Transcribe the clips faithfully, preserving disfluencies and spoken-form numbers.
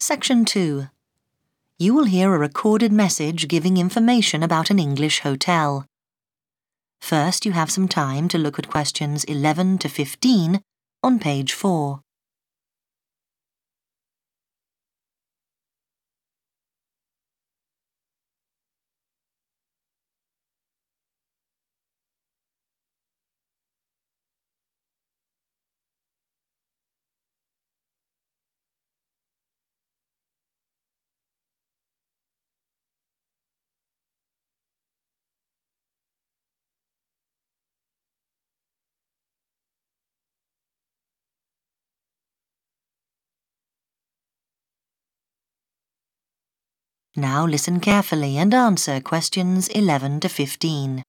Section two. You will hear a recorded message giving information about an English hotel. First, you have some time to look at questions eleven to fifteen on page four. Now listen carefully and answer questions eleven to fifteen.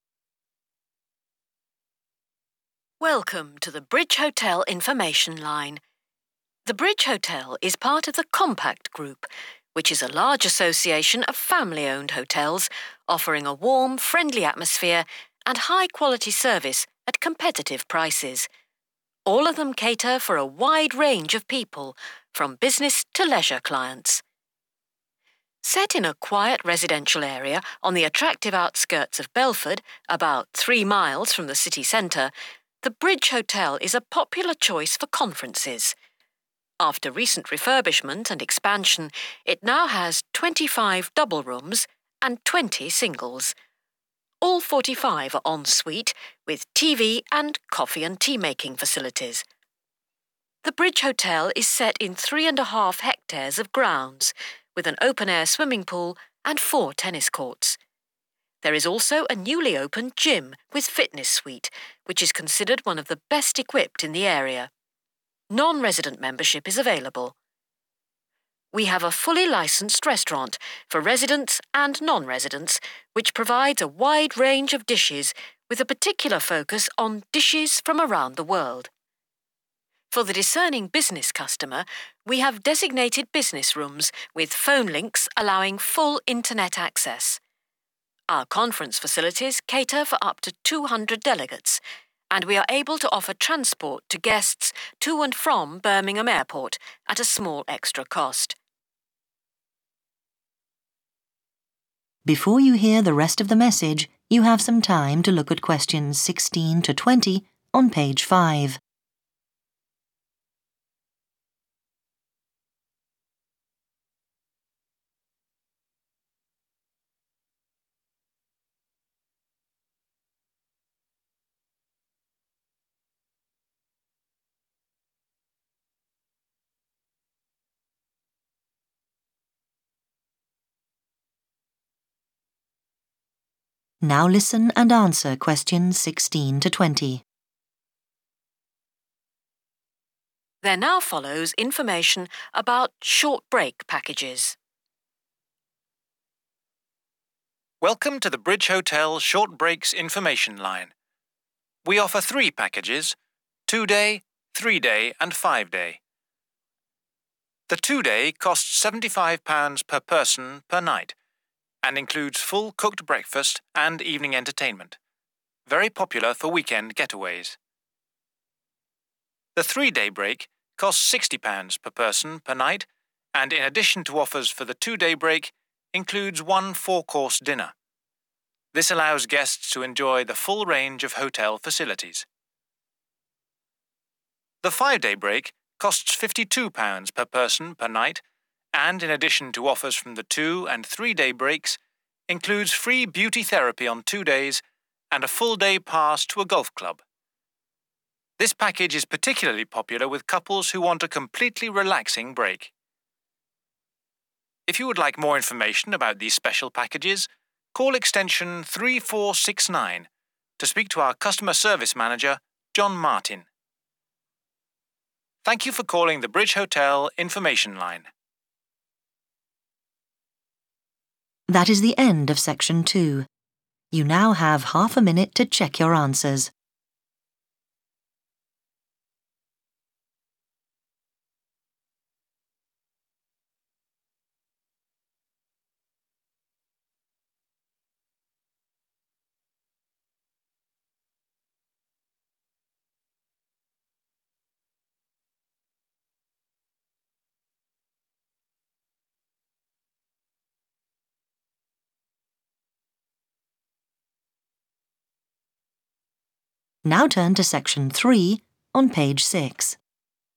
Welcome to the Bridge Hotel information line. The Bridge Hotel is part of the Compact Group, which is a large association of family-owned hotels offering a warm, friendly atmosphere and high-quality service at competitive prices. All of them cater for a wide range of people, from business to leisure clients. Set in a quiet residential area on the attractive outskirts of Belford, about three miles from the city centre, the Bridge Hotel is a popular choice for conferences. After recent refurbishment and expansion, it now has twenty-five double rooms and twenty singles. All forty-five are en suite with T V and coffee and tea making facilities. The Bridge Hotel is set in three and a half hectares of grounds, with an open-air swimming pool and four tennis courts. There is also a newly opened gym with fitness suite, which is considered one of the best equipped in the area. Non-resident membership is available. We have a fully licensed restaurant for residents and non-residents, which provides a wide range of dishes with a particular focus on dishes from around the world. For the discerning business customer, we have designated business rooms with phone links allowing full internet access. Our conference facilities cater for up to two hundred delegates, and we are able to offer transport to guests to and from Birmingham Airport at a small extra cost. Before you hear the rest of the message, you have some time to look at questions sixteen to twenty on page five. Now listen and answer questions sixteen to twenty. There now follows information about short break packages. Welcome to the Bridge Hotel Short Breaks information line. We offer three packages: two-day, three-day and five-day. The two-day costs seventy-five pounds per person per night and includes full cooked breakfast and evening entertainment. Very popular for weekend getaways. The three-day break costs sixty pounds per person per night and, in addition to offers for the two-day break, includes one four-course dinner. This allows guests to enjoy the full range of hotel facilities. The five-day break costs fifty-two pounds per person per night and, in addition to offers from the two- and three-day breaks, includes free beauty therapy on two days and a full-day pass to a golf club. This package is particularly popular with couples who want a completely relaxing break. If you would like more information about these special packages, call extension three four six nine to speak to our customer service manager, John Martin. Thank you for calling the Bridge Hotel information line. That is the end of section two. You now have half a minute to check your answers. Now turn to section three on page six.